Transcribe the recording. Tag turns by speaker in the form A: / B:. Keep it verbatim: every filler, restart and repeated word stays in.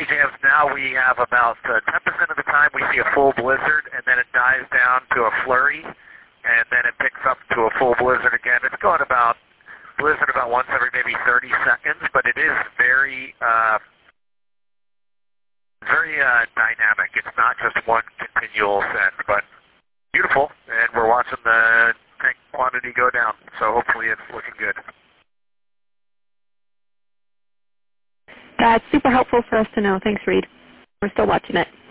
A: sunny jams now we have about uh, ten percent of the time we see a full blizzard, and then it dies down to a flurry, and then it picks up to a full blizzard again. It's going about blizzard about once every maybe thirty seconds, but it is very uh, very uh, dynamic. It's not just one continual send, but beautiful, and we're watching the tank quantity go down, so hopefully it's looking good.
B: That's super helpful for us to know. Thanks, Reed. We're still watching it.